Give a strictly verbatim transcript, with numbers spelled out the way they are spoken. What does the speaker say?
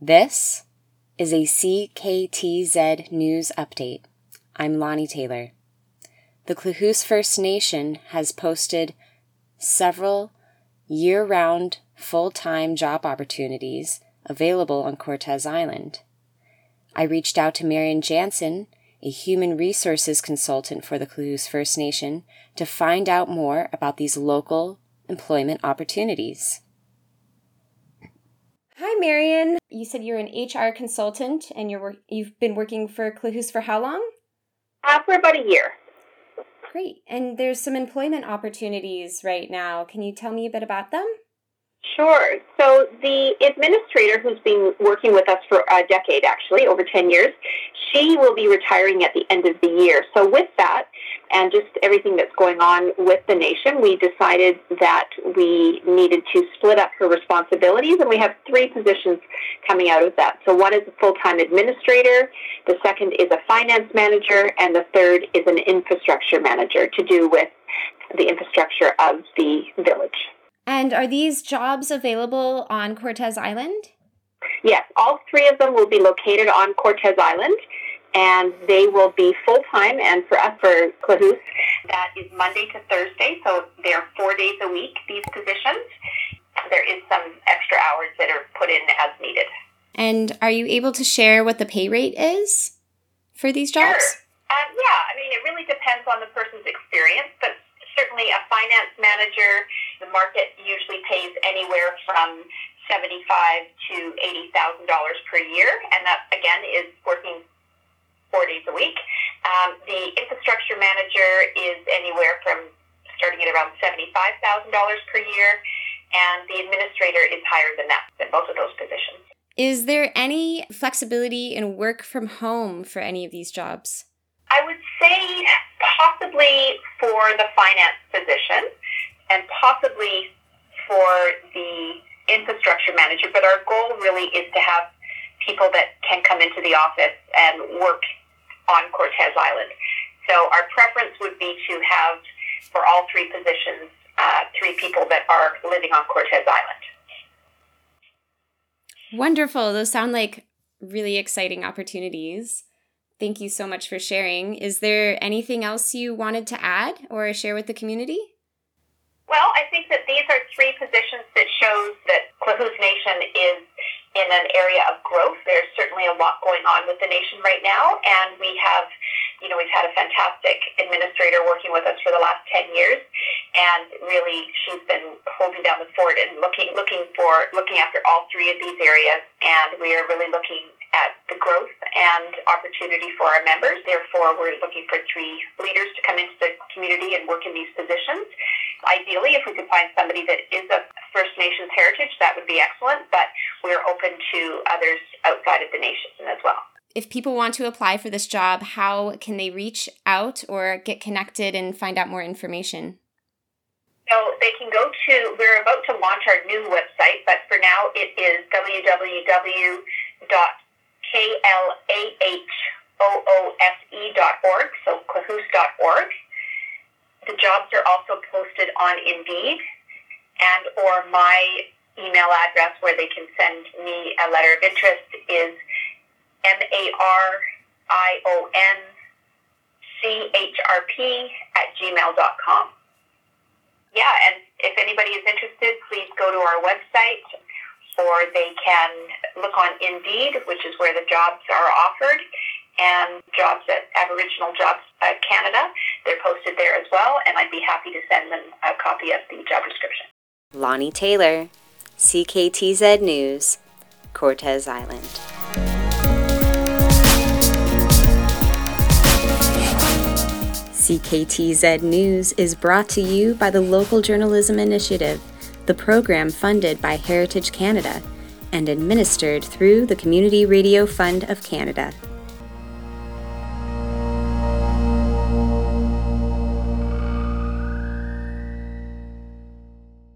This is a C K T Z News Update. I'm Lonnie Taylor. The Klahoose First Nation has posted several year-round, full-time job opportunities available on Cortes Island. I reached out to Marian Jansen, a human resources consultant for the Klahoose First Nation, to find out more about these local employment opportunities. Hi, Marian. You said you're an H R consultant and you're work- you've been working for Klahoose for how long? Uh, for about a year. Great. And there's some employment opportunities right now. Can you tell me a bit about them? Sure. So the administrator who's been working with us for a decade, actually, over ten years, she will be retiring at the end of the year. So with that, and just everything that's going on with the nation, we decided that we needed to split up her responsibilities, and we have three positions coming out of that. So one is a full-time administrator, the second is a finance manager, and the third is an infrastructure manager to do with the infrastructure of the village. And are these jobs available on Cortes Island? Yes, all three of them will be located on Cortes Island, and they will be full-time, and for us, for Klahoose, that is Monday to Thursday, so they're four days a week, these positions. There is some extra hours that are put in as needed. And are you able to share what the pay rate is for these jobs? Sure. Um, yeah, I mean, it really depends on the person's experience, but certainly a finance manager, the market usually pays anywhere from seventy-five thousand dollars to eighty thousand dollars per year, and that, again, is working four days a week. Um, the infrastructure manager is anywhere from starting at around seventy-five thousand dollars per year, and the administrator is higher than that, than both of those positions. Is there any flexibility in work from home for any of these jobs? I would say possibly for the finance position and possibly for the infrastructure manager, but our goal really is to have people that can come into the office and work on Cortes Island. So our preference would be to have, for all three positions, uh, three people that are living on Cortes Island. Wonderful. Those sound like really exciting opportunities. Thank you so much for sharing. Is there anything else you wanted to add or share with the community? Well, I think that these are three positions that shows that Klahoose Nation is in an area of growth. There's certainly a lot going on with the nation right now, and we have, you know, we've had a fantastic administrator working with us for the last ten years, and really she's been holding down the fort and looking looking for looking after all three of these areas, and we are really looking at the growth and opportunity for our members. Therefore, we're looking for three leaders to come into the community and work in these positions. Ideally, if we could find somebody that is of First Nations heritage, that would be excellent, but we're open to others outside of the nation as well. If people want to apply for this job, how can they reach out or get connected and find out more information? So they can go to, we're about to launch our new website, but for now it is w w w dot klahoose dot org, so klahoose dot org. The jobs are also posted on Indeed, and or my email address where they can send me a letter of interest is M A R I O N C H R P at gmail dot com. Yeah, and if anybody is interested, please go to our website, or they can look on Indeed, which is where the jobs are offered, and jobs at Aboriginal Jobs uh, Canada. They're posted there as well, and I'd be happy to send them a copy of the job description. Lonnie Taylor, C K T Z News, Cortes Island. C K T Z News is brought to you by the Local Journalism Initiative, the program funded by Heritage Canada and administered through the Community Radio Fund of Canada.